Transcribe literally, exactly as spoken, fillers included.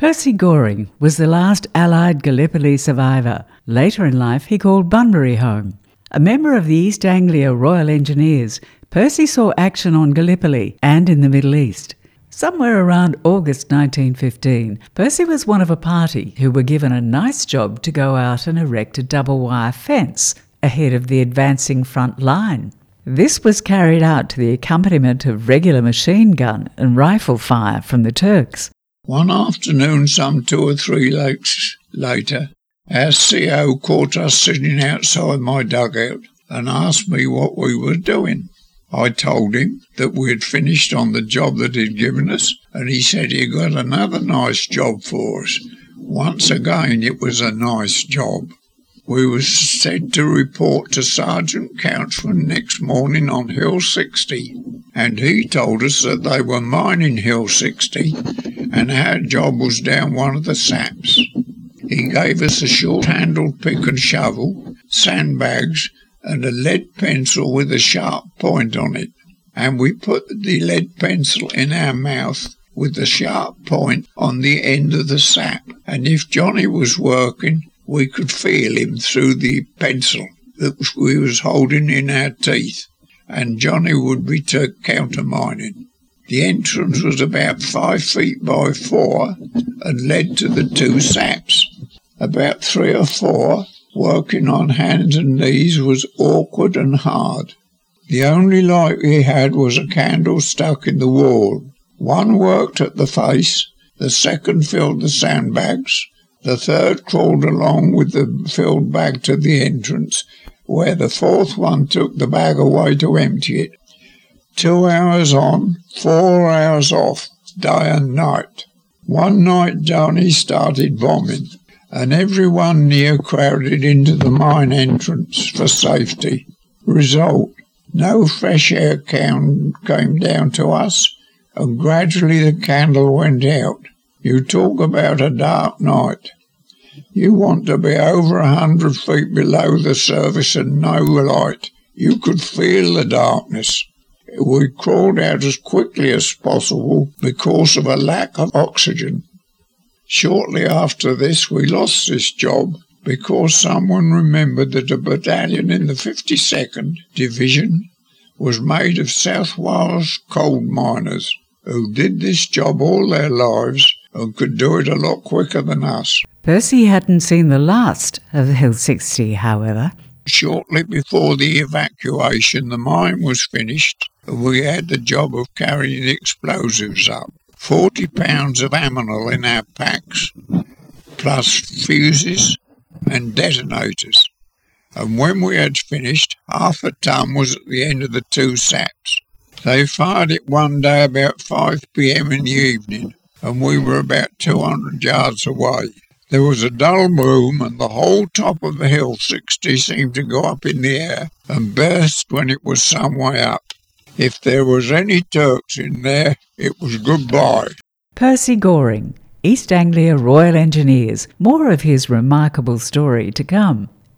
Percy Goring was the last Allied Gallipoli survivor. Later in life he called Bunbury home. A member of the East Anglia Royal Engineers, Percy saw action on Gallipoli and in the Middle East. Somewhere around August nineteen fifteen, Percy was one of a party who were given a nice job to go out and erect a double-wire fence ahead of the advancing front line. This was carried out to the accompaniment of regular machine gun and rifle fire from the Turks. One afternoon, some two or three weeks later, our C O caught us sitting outside my dugout and asked me what we were doing. I told him that we had finished on the job that he'd given us, and he said he got another nice job for us. Once again, it was a nice job. We were said to report to Sergeant Couchman next morning on Hill sixty, and he told us that they were mining Hill sixty, and our job was down one of the saps. He gave us a short-handled pick and shovel, sandbags, and a lead pencil with a sharp point on it, and we put the lead pencil in our mouth with the sharp point on the end of the sap, and if Johnny was working, we could feel him through the pencil that we was holding in our teeth, and Johnny would be to countermining. The entrance was about five feet by four and led to the two saps. About three or four, working on hands and knees was awkward and hard. The only light we had was a candle stuck in the wall. One worked at the face, the second filled the sandbags, the third crawled along with the filled bag to the entrance, where the fourth one took the bag away to empty it. Two hours on, four hours off, day and night. One night Johnny started bombing, and everyone near crowded into the mine entrance for safety. Result, no fresh air came down to us, and gradually the candle went out. You talk about a dark night. You want to be over a hundred feet below the surface and no light. You could feel the darkness. We crawled out as quickly as possible because of a lack of oxygen. Shortly after this, we lost this job because someone remembered that a battalion in the fifty-second Division was made of South Wales coal miners who did this job all their lives and could do it a lot quicker than us. Percy hadn't seen the last of Hill sixty, however. Shortly before the evacuation, the mine was finished, and we had the job of carrying the explosives up. Forty pounds of ammonal in our packs, plus fuses and detonators. And when we had finished, half a ton was at the end of the two saps. They fired it one day about five p.m. in the evening, and we were about two hundred yards away. There was a dull boom, and the whole top of the Hill sixty seemed to go up in the air and burst when it was some way up. If there was any Turks in there, it was goodbye. Percy Goring, East Anglia Royal Engineers. More of his remarkable story to come.